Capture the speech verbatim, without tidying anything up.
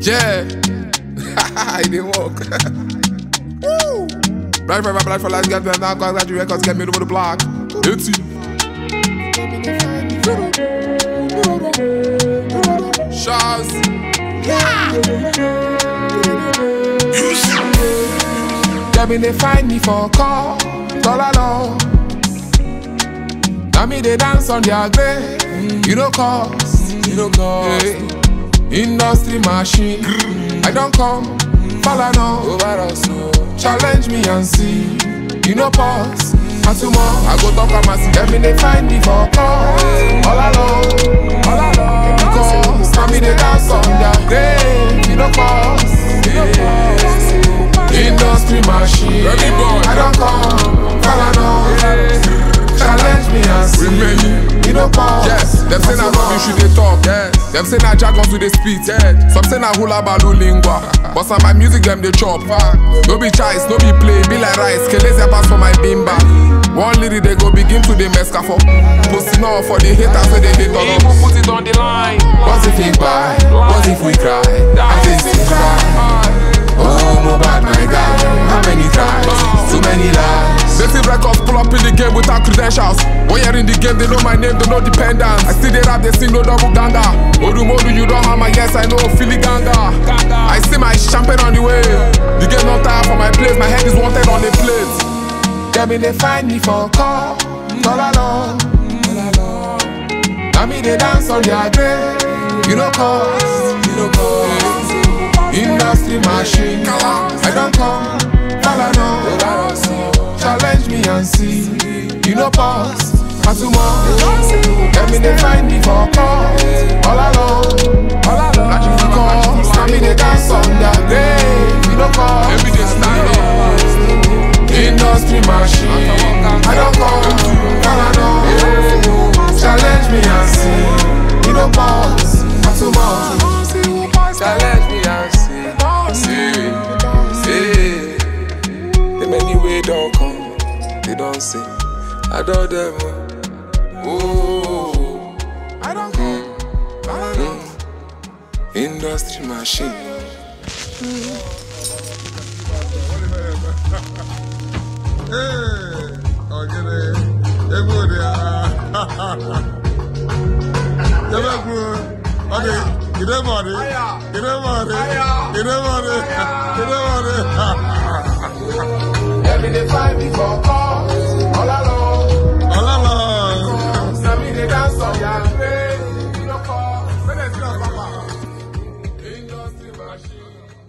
Yeah. It didn't work. Woo. Black for black for life, get them now, cause that you records get me over the block. It's you. Shaz. Yeah. Get me, they find me for a call. All along. Now me they dance on their grave. You know cause, you know cause. Yeah. Industry machine. I don't come, follow now. Over us, challenge me and see. You know pause. And tomorrow I go talk on my see. Let me they find me for a call. All along, all along. Because now me they dance on their grave. You know cause, yeah. Industry machine. I don't come, follow now. Challenge me and see. You know pause. Yes, them say na rubbish should they talk. Yes, them say na jargon to they speak. Yes, some say na hula balu lingua. But some my music them they chop. No be choice, no be play. Be like rice, keleze pass for my bimba. One lady they go begin to the mesca for. Posting off for the haters so they hate on us. Put it on the line. What if we buy? What if we cry? I think we cry. Oh, my bad, my guy. How many times? Too many lies. They see records pull up in the game without credentials. When you're in the game, they know my name, they know dependence. I see they rap, they sing no double ganga. Odu Modu, you don't have my yes, I know Philly ganga. I see my champagne on the way. The game not tired for my place, my head is wanted on the plate. Get me, they find me for a call. All along. Now me, they dance on their grave. You know cause, you know cause. Industry machine, I don't come, follow now. Challenge me and see. You know pause, and tomorrow. Let me they find me for a call. All alone, all alone. Like you cause, now me they dance on that grave. You know cause, every day stand. Industry machine, I don't come, follow now. Challenge me and see. You know pause, and tomorrow. Challenge me and see. See, see. The many way don't come, they don't see. I don't them. Oh, I don't come. Mm. Industry machine. Hey, okay, hey, good, yeah. Okay. Get them on it. Get them on it. Get them on it. Get them on it. Let me they find me for call. All along. All along. Now me they dance on your grave. You know call. When they see us, Papa. Industry machine.